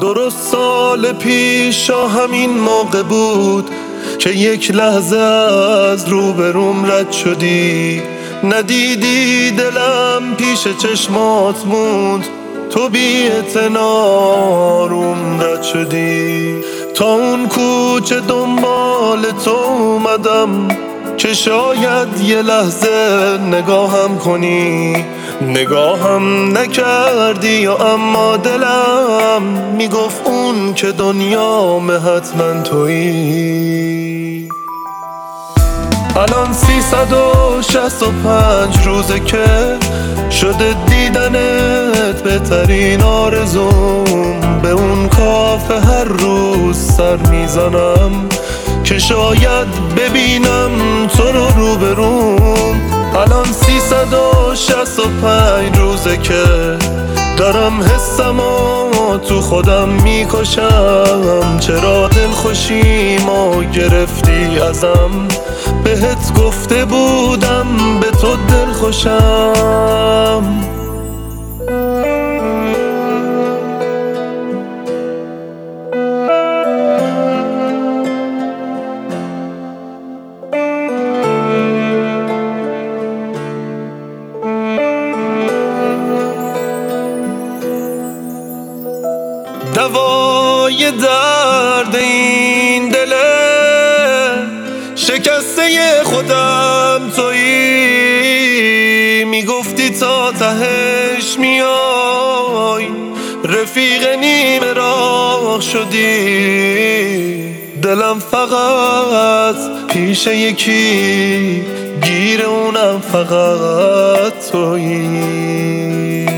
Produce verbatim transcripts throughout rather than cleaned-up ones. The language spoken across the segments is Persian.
درست سال پیش همین موقع بود که یک لحظه از روبروم رد شدی. ندیدی دلم پیش چشمات موند، تو بی اعتناروم رد شدی. تا اون کوچه دنبال تو اومدم که شاید یه لحظه نگاهم کنی. نگاهم نکردی یا اما دلم میگفت اون که دنیام حتما تویی. الان سیصد و شصت و پنج روزه که شده دیدنت بهترین آرزوم. به اون کافه هر روز سر میزنم که شاید ببینم تو رو روبروم. الان سیصد و شصت و پنج روزه که دارم حسم و تو خودم میکشم. چرا دلخوشیمو گرفتی ازم، بهت گفته بودم به تو دلخوشم. دوای درد این دله شکسته خودم تویی. میگفتی تا تهش میای، رفیق نیمه راه شدی. دلم فقط پیش یکی گیر اونم فقط تویی.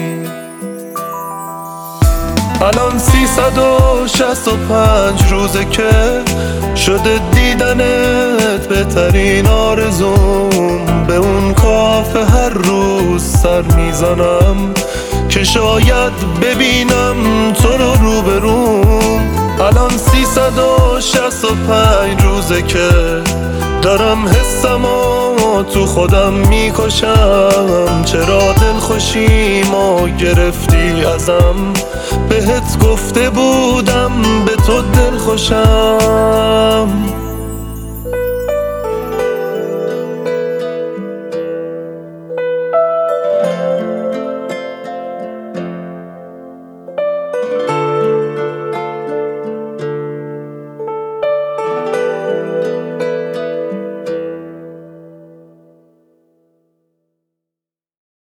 الان سیصد و شصت و پنج روزه که شده دیدنت بهترین آرزوم. به اون کافه هر روز سر میزنم که شاید ببینم تو رو روبروم. الان سیصد و شصت و پنج روزه که دارم حسم و تو خودم میکشم. چرا دلخوشیمو گرفتی ازم، بهت گفته بودم به تو دلخوشم.